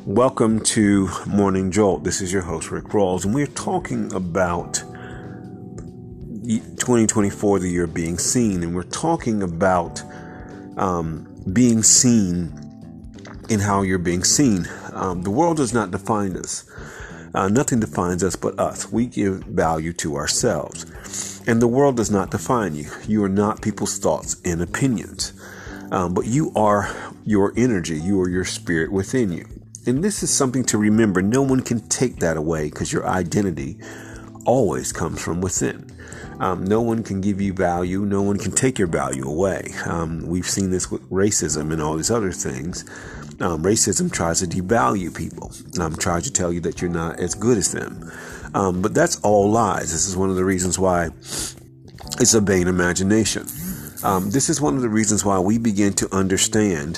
Welcome to Morning Jolt. This is your host, Rick Rawls, and we're talking about 2024, the year of being seen, and we're talking about being seen and how you're being seen. The world does not define us. Nothing defines us but us. We give value to ourselves. And the world does not define you. You are not people's thoughts and opinions. But you are your energy. You are your spirit within you. And this is something to remember. No one can take that away because your identity always comes from within. No one can give you value. No one can take your value away. We've seen this with racism and all these other things. Racism tries to devalue people, tries to tell you that you're not as good as them. But that's all lies. This is one of the reasons why it's a vain imagination. This is one of the reasons why we begin to understand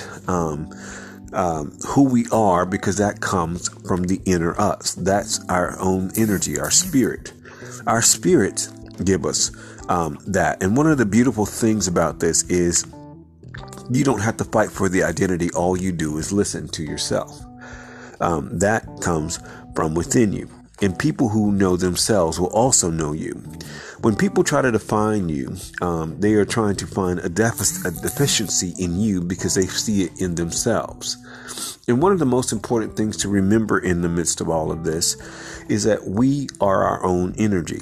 who we are, because that comes from the inner us. That's our own energy, our spirit. Our spirits give us that. And one of the beautiful things about this is you don't have to fight for the identity. All you do is listen to yourself. That comes from within you. And people who know themselves will also know you. When people try to define you, they are trying to find a deficiency in you because they see it in themselves. And one of the most important things to remember in the midst of all of this is that we are our own energy.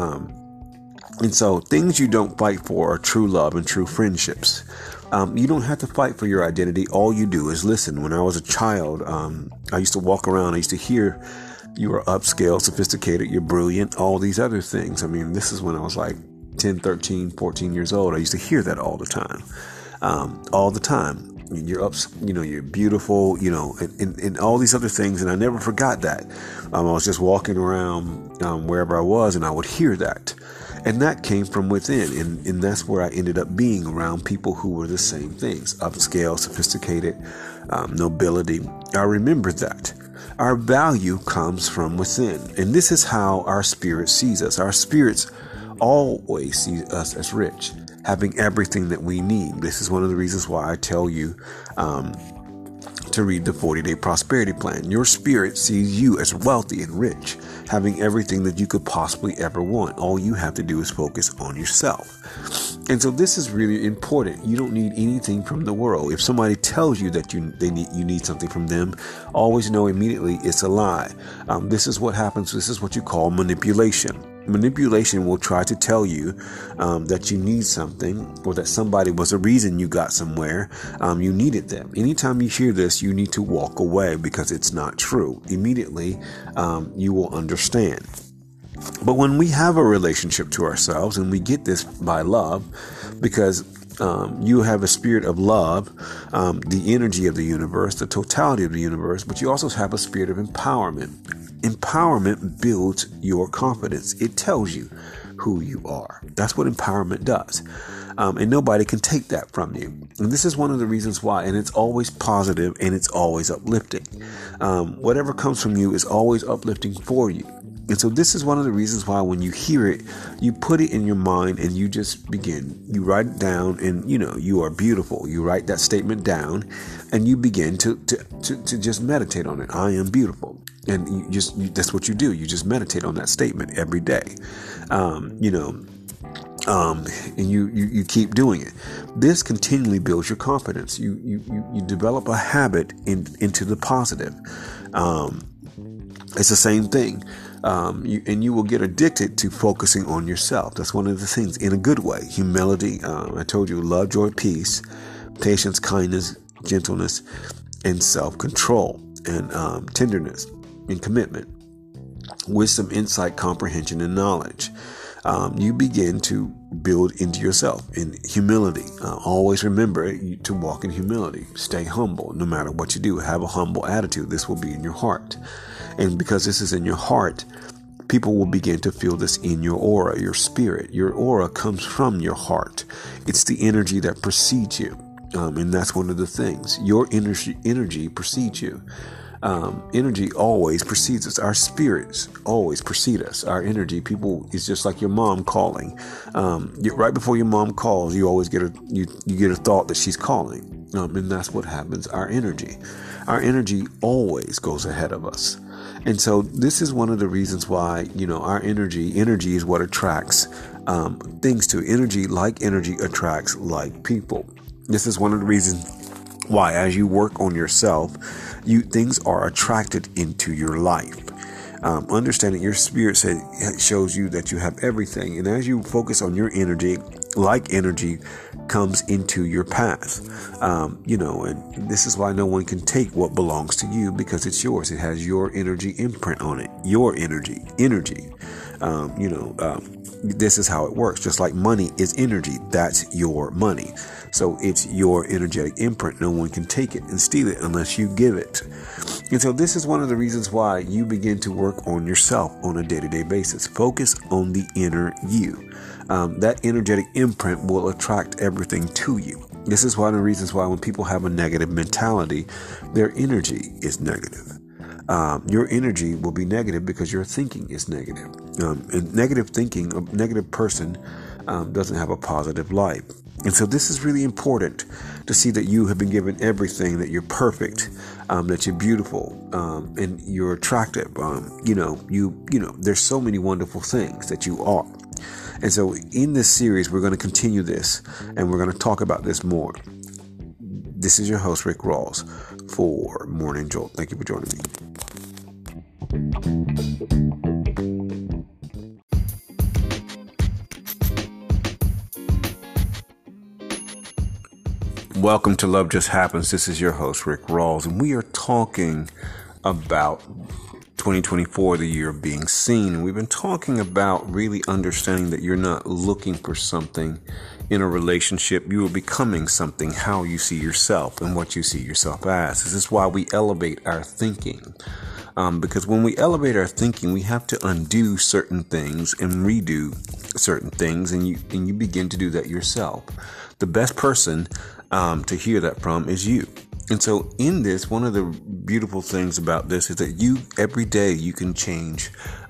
And so things you don't fight for are true love and true friendships. You don't have to fight for your identity. All you do is listen. When I was a child, I used to walk around. I used to hear you are upscale, sophisticated, you're brilliant, all these other things. I mean, this is when I was like 10, 13, 14 years old. I used to hear that all the time. All the time. You're you're beautiful, and all these other things. And I never forgot that. I was just walking around wherever I was, and I would hear that. And that came from within. And that's where I ended up being, around people who were the same things. Upscale, sophisticated, nobility. I remember that. Our value comes from within. And this is how our spirit sees us. Our spirits always see us as rich, having everything that we need. This is one of the reasons why I tell you to read the 40-Day Prosperity Plan. Your spirit sees you as wealthy and rich, having everything that you could possibly ever want. All you have to do is focus on yourself. And so this is really important. You don't need anything from the world. If somebody tells you that you need something from them, always know immediately it's a lie. This is what happens. This is what you call manipulation. Manipulation will try to tell you that you need something, or that somebody was a reason you got somewhere. You needed them. Anytime you hear this, you need to walk away, because it's not true. Immediately, you will understand. But when we have a relationship to ourselves, and we get this by love, because you have a spirit of love, the energy of the universe, the totality of the universe, but you also have a spirit of empowerment. Empowerment builds your confidence. It tells you who you are. That's what empowerment does. And nobody can take that from you. And this is one of the reasons why. And it's always positive, and it's always uplifting. Whatever comes from you is always uplifting for you. And so this is one of the reasons why when you hear it, you put it in your mind and you just begin. You write it down, and you are beautiful. You write that statement down, and you begin to just meditate on it. I am beautiful. And that's what you do. You just meditate on that statement every day. And you keep doing it. This continually builds your confidence. You develop a habit into the positive. It's the same thing. You will get addicted to focusing on yourself. That's one of the things, in a good way. Humility. I told you, love, joy, peace, patience, kindness, gentleness, and self-control, and tenderness and commitment. Wisdom, insight, comprehension, and knowledge. You begin to build into yourself in humility. Always remember to walk in humility. Stay humble no matter what you do. Have a humble attitude. This will be in your heart. And because this is in your heart, people will begin to feel this in your aura, your spirit. Your aura comes from your heart. It's the energy that precedes you. And that's one of the things. Your energy precedes you. Energy always precedes us. Our spirits always precede us. Our energy, people, is just like your mom calling. Right before your mom calls, you always get you get a thought that she's calling. And that's what happens. Our energy always goes ahead of us. And so this is one of the reasons why, our energy is what attracts things to energy. Like energy attracts like people. This is one of the reasons why, as you work on yourself, things are attracted into your life. Understanding your spirit shows you that you have everything. And as you focus on your energy, like energy comes into your path. And this is why no one can take what belongs to you, because it's yours. It has your energy imprint on it. Your energy. This is how it works. Just like money is energy, that's your money. So it's your energetic imprint. No one can take it and steal it unless you give it. And so this is one of the reasons why you begin to work on yourself on a day-to-day basis. Focus on the inner you. That energetic imprint will attract everything to you. This is one of the reasons why when people have a negative mentality, their energy is negative. Your energy will be negative because your thinking is negative. And negative thinking, a negative person doesn't have a positive life. And so this is really important to see that you have been given everything, that you're perfect, that you're beautiful, and you're attractive. There's so many wonderful things that you are. And so in this series, we're going to continue this, and we're going to talk about this more. This is your host, Rick Rawls, for Morning Jolt. Thank you for joining me. Welcome to Love Just Happens. This is your host, Rick Rawls, and we are talking about 2024, the year of being seen. And we've been talking about really understanding that you're not looking for something in a relationship. You are becoming something, how you see yourself and what you see yourself as. This is why we elevate our thinking. Because when we elevate our thinking, we have to undo certain things and redo certain things. And you begin to do that yourself. The best person to hear that from is you. And so in this, one of the beautiful things about this is that every day you can change,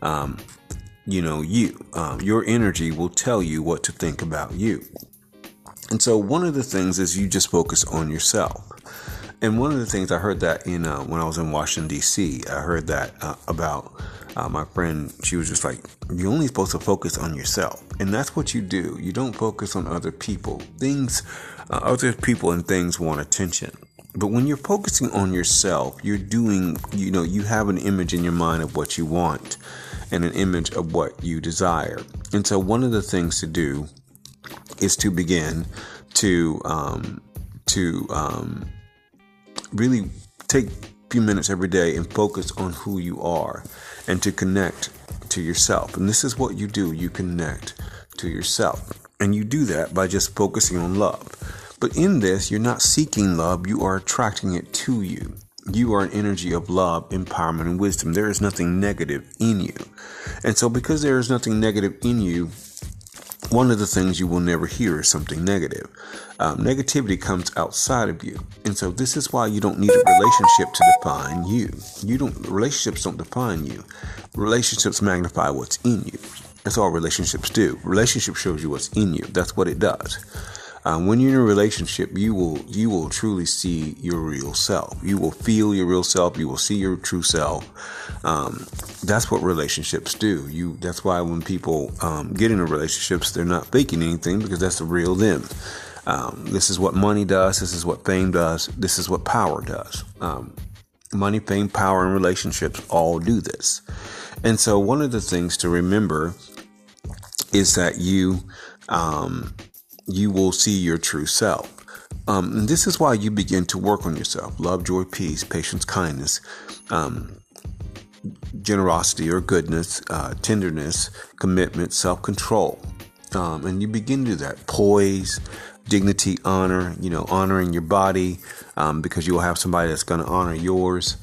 your energy will tell you what to think about you. And so one of the things is you just focus on yourself. And one of the things I heard that when I was in Washington, D.C., I heard that about my friend. She was just like, you're only supposed to focus on yourself. And that's what you do. You don't focus on other people. Other people and things want attention. But when you're focusing on yourself, you're doing, you have an image in your mind of what you want and an image of what you desire. And so one of the things to do is to begin to really take a few minutes every day and focus on who you are and to connect to yourself. And this is what you do. You connect to yourself. And you do that by just focusing on love. But in this, you're not seeking love. You are attracting it to you. You are an energy of love, empowerment, and wisdom. There is nothing negative in you. And so because there is nothing negative in you, one of the things you will never hear is something negative. Negativity comes outside of you. And so this is why you don't need a relationship to define you. Relationships don't define you. Relationships magnify what's in you. That's all relationships do. Relationship shows you what's in you. That's what it does. When you're in a relationship, you will truly see your real self. You will feel your real self. You will see your true self. That's what relationships do. That's why when people get into relationships, they're not faking anything, because that's the real them. This is what money does. This is what fame does. This is what power does. Money, fame, power, and relationships all do this. And so one of the things to remember is that you will see your true self. And this is why you begin to work on yourself. Love, joy, peace, patience, kindness, generosity or goodness, tenderness, commitment, self-control. And you begin to do that. Poise, dignity, honor, honoring your body, because you will have somebody that's going to honor yours.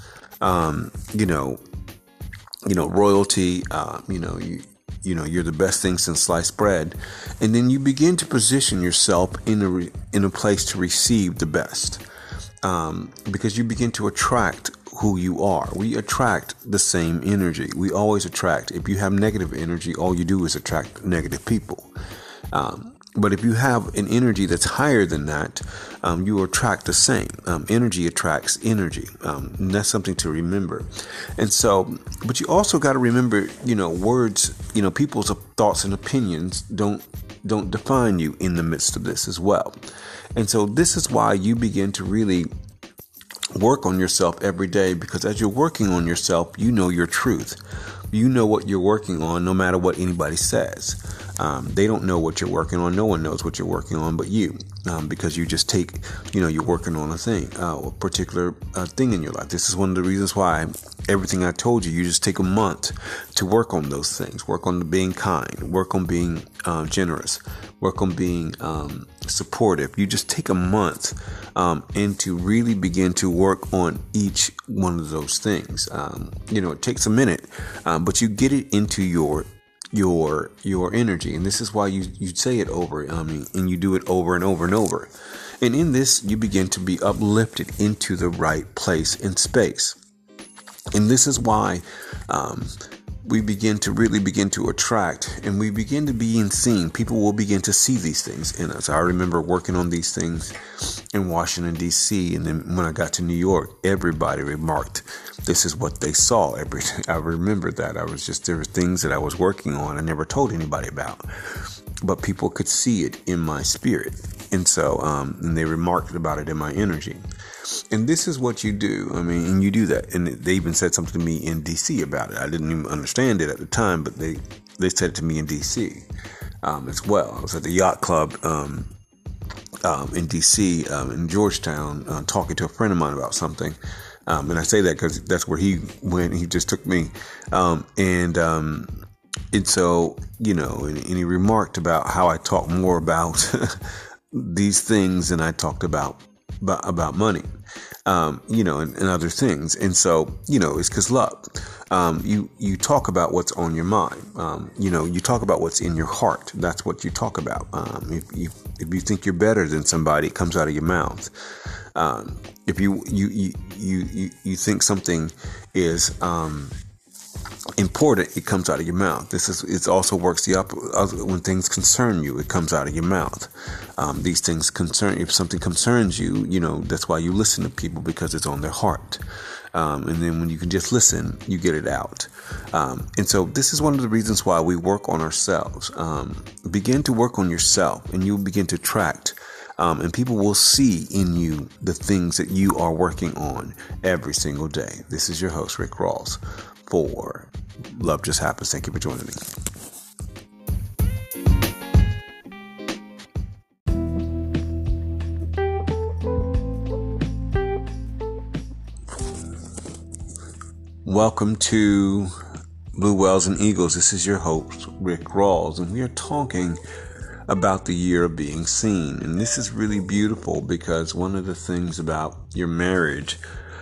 Royalty, you're the best thing since sliced bread. And then you begin to position yourself in a place to receive the best. Because you begin to attract who you are. We attract the same energy. We always attract. If you have negative energy, all you do is attract negative people. But if you have an energy that's higher than that, you will attract the same. Energy attracts energy. And that's something to remember. And so, but you also got to remember, words, people's thoughts and opinions don't define you in the midst of this as well. And so this is why you begin to really work on yourself every day, because as you're working on yourself, you know your truth. You know what you're working on, no matter what anybody says. They don't know what you're working on. No one knows what you're working on but you, because you just take, you're working on a particular thing in your life. This is one of the reasons why everything I told you just take a month to work on those things. Work on being kind. Work on being generous. Work on being supportive. You just take a month and to really begin to work on each one of those things. It takes a minute, but you get it into your energy. And this is why you say it over, and you do it over and over and over. And in this, you begin to be uplifted into the right place and space. And this is why we begin to attract, and we begin to be seen. People will begin to see these things in us. I remember working on these things in Washington, D.C. And then when I got to New York, everybody remarked, this is what they saw. I remember that. There were things that I was working on I never told anybody about, but people could see it in my spirit. And so, and they remarked about it in my energy. And this is what you do. And you do that. And they even said something to me in D.C. about it. I didn't even understand it at the time, but they said it to me in D.C. As well. I was at the yacht club in D.C. In Georgetown, talking to a friend of mine about something. And I say that because that's where he went. He just took me. And so, and he remarked about how I talk more about these things than I talked about money, and other things. And so, it's because love, you talk about what's on your mind. You talk about what's in your heart. That's what you talk about. If you think you're better than somebody, it comes out of your mouth. If you think something is, important, it comes out of your mouth. It also works the opposite. When things concern you, it comes out of your mouth. These things if something concerns you, that's why you listen to people, because it's on their heart. And then when you can just listen, you get it out. And so this is one of the reasons why we work on ourselves. Begin to work on yourself, and you'll begin to attract. And people will see in you the things that you are working on every single day. This is your host, Rick Rawls, for Love Just Happens. Thank you for joining me. Welcome to Blue Whales and Eagles. This is your host, Rick Rawls, and we are talking about the year of being seen. And this is really beautiful, because one of the things about your marriage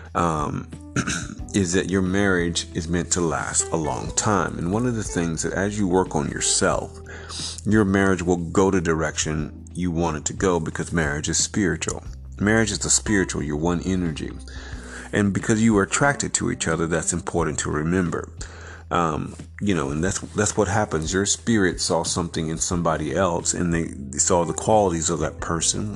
is that your marriage is meant to last a long time. And one of the things that as you work on yourself, your marriage will go the direction you want it to go, because marriage is spiritual. Marriage is the spiritual, your one energy. And because you are attracted to each other, that's important to remember. And that's what happens. Your spirit saw something in somebody else, and they saw the qualities of that person.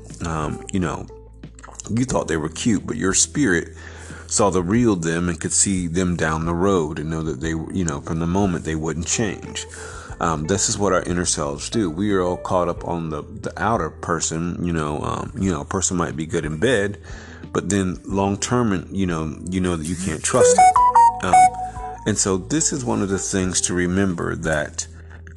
You thought they were cute, but your spirit saw the real them and could see them down the road and know that they, from the moment they wouldn't change. This is what our inner selves do. We are all caught up on the outer person. A person might be good in bed, but then long term, you know that you can't trust it. And so this is one of the things to remember, that,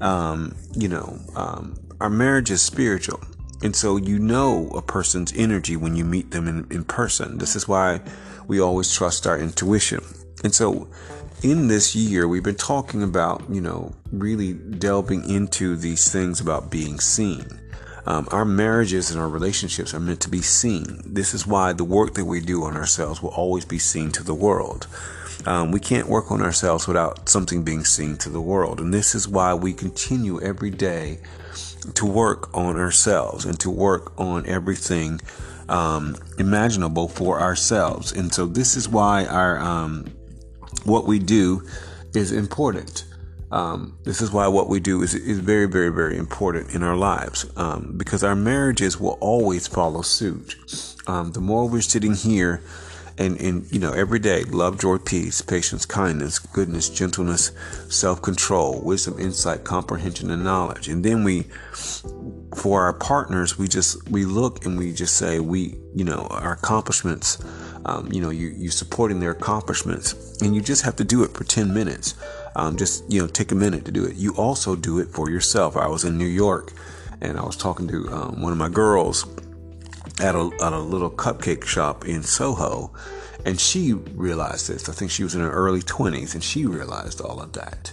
our marriage is spiritual. And so a person's energy when you meet them in person. This is why we always trust our intuition. And so in this year, we've been talking about, really delving into these things about being seen. Our marriages and our relationships are meant to be seen. This is why the work that we do on ourselves will always be seen to the world. We can't work on ourselves without something being seen to the world. And this is why we continue every day to work on ourselves and to work on everything imaginable for ourselves. And so this is why our what we do is important. This is why what we do is very, very, very important in our lives, because our marriages will always follow suit. The more we're sitting here and every day, love, joy, peace, patience, kindness, goodness, gentleness, self-control, wisdom, insight, comprehension, and knowledge. And then for our partners, we look and we just say, our accomplishments, you supporting their accomplishments, and you just have to do it for 10 minutes. Take a minute to do it. You also do it for yourself. I was in New York and I was talking to one of my girls at a little cupcake shop in Soho, and she realized this. I think she was in her early 20s, and she realized all of that.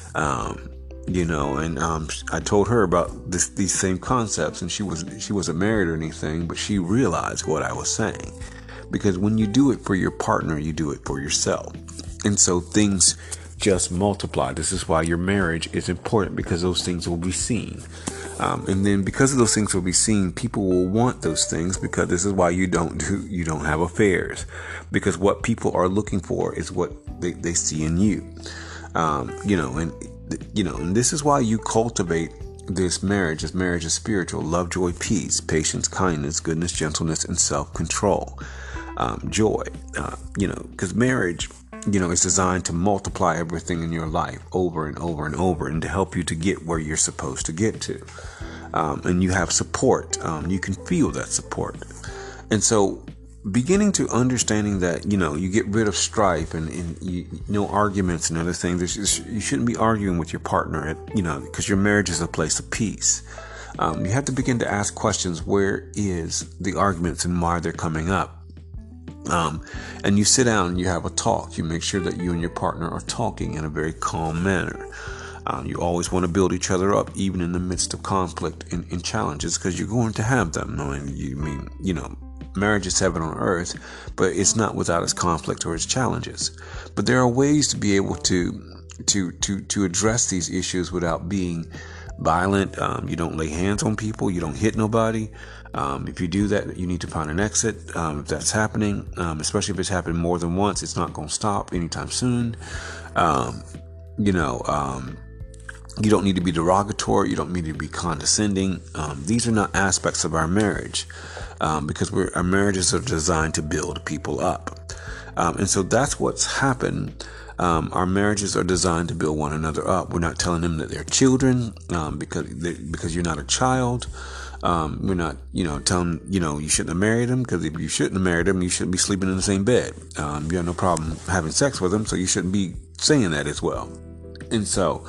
I told her about these same concepts, and she wasn't married or anything, but she realized what I was saying. Because when you do it for your partner, you do it for yourself. And so things just multiply. This is why your marriage is important, because those things will be seen. And then because of those things will be seen, people will want those things, because this is why you don't have affairs, because what people are looking for is what they see in you. And this is why you cultivate this marriage. This marriage is spiritual: love, joy, peace, patience, kindness, goodness, gentleness, and self-control. Joy, because marriage, is designed to multiply everything in your life over and over and over, and to help you to get where you're supposed to get to. And you have support. You can feel that support. And so beginning to understanding that, you get rid of strife and arguments and other things. You shouldn't be arguing with your partner, because your marriage is a place of peace. You have to begin to ask questions. Where is the arguments and why they're coming up? And you sit down and you have a talk. You make sure that you and your partner are talking in a very calm manner. You always want to build each other up, even in the midst of conflict and challenges, because you're going to have them. Marriage is heaven on earth, but it's not without its conflict or its challenges. But there are ways to be able to address these issues without being violent. You don't lay hands on people. You don't hit nobody. If you do that, you need to find an exit. If that's happening, especially if it's happened more than once, it's not going to stop anytime soon. You don't need to be derogatory. You don't need to be condescending. These are not aspects of our marriage, because our marriages are designed to build people up. And so that's what's happened. Our marriages are designed to build one another up. We're not telling them that they're children, because you're not a child. We're not, telling, you shouldn't have married them, because if you shouldn't have married them, you shouldn't be sleeping in the same bed. You have no problem having sex with them, so you shouldn't be saying that as well. And so,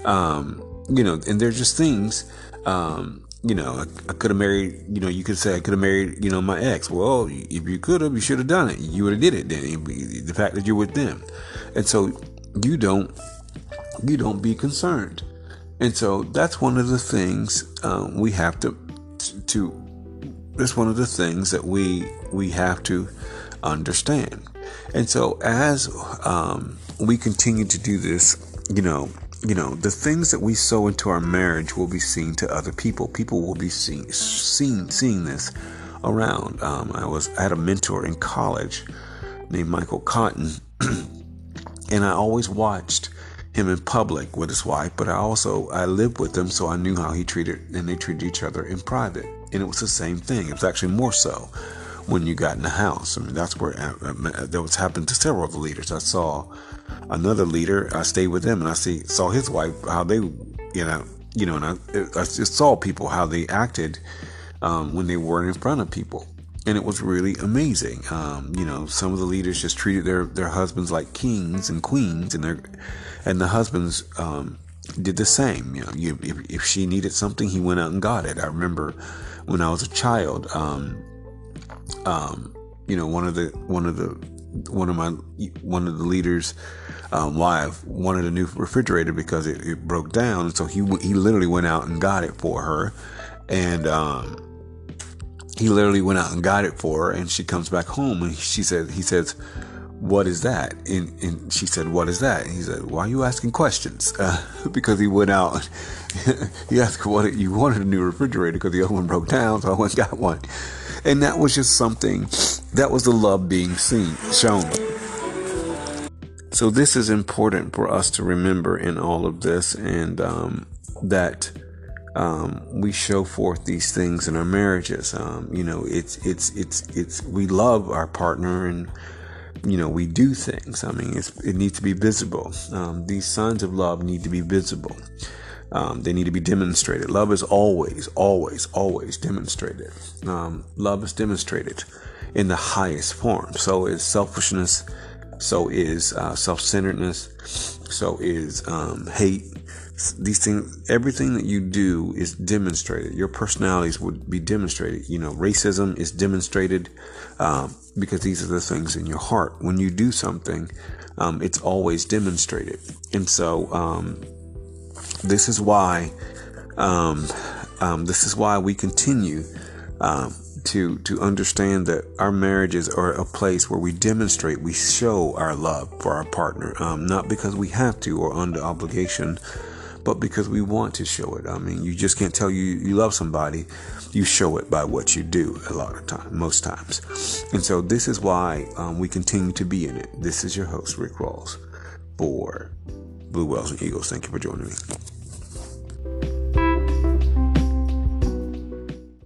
and they're just things, I could have married, you could say I could have married, my ex. Well, if you could have, you should have done it. You would have did it then. The fact that you're with them. And so you don't be concerned. And so that's one of the things, we have to that's one of the things that we have to understand. And so as, we continue to do this, the things that we sow into our marriage will be seen to other people. People will be seeing this around. I had a mentor in college named Michael Cotton, and I always watched him in public with his wife, but I lived with them, so I knew how they treated each other in private. And it was the same thing. It was actually more so when you got in the house. I mean, that's where that was happening to several of the leaders. I saw another leader. I stayed with him, and I saw his wife, how they, and I just saw people, how they acted when they weren't in front of people. And it was really amazing. Some of the leaders just treated their husbands like kings and queens, and the husbands did the same. If she needed something, he went out and got it. I remember when I was a child, one of the leaders' wife wanted a new refrigerator because it broke down, and so he literally went out and got it for her, and and she comes back home, and he says, "What is that?" And she said, "What is that?" And he said, "Why are you asking questions?" Because he went out, he asked what you wanted a new refrigerator because the other one broke down, so I went and got one. And that was just something, that was the love being shown. So this is important for us to remember in all of this, and that we show forth these things in our marriages. It's we love our partner, and we do things. I mean, it needs to be visible. These signs of love need to be visible. They need to be demonstrated. Love is always, always, always demonstrated. Love is demonstrated in the highest form. So is selfishness. So is self-centeredness. So is hate. These things, everything that you do is demonstrated. Your personalities would be demonstrated. Racism is demonstrated because these are the things in your heart. When you do something, it's always demonstrated. And so this is why we continue to understand that our marriages are a place where we demonstrate, we show our love for our partner, not because we have to or under obligation, but because we want to show it. I mean, you just can't tell you love somebody. You show it by what you do a lot of time, most times. And so this is why we continue to be in it. This is your host, Rick Rawls, for Blue Whales and Eagles. Thank you for joining me.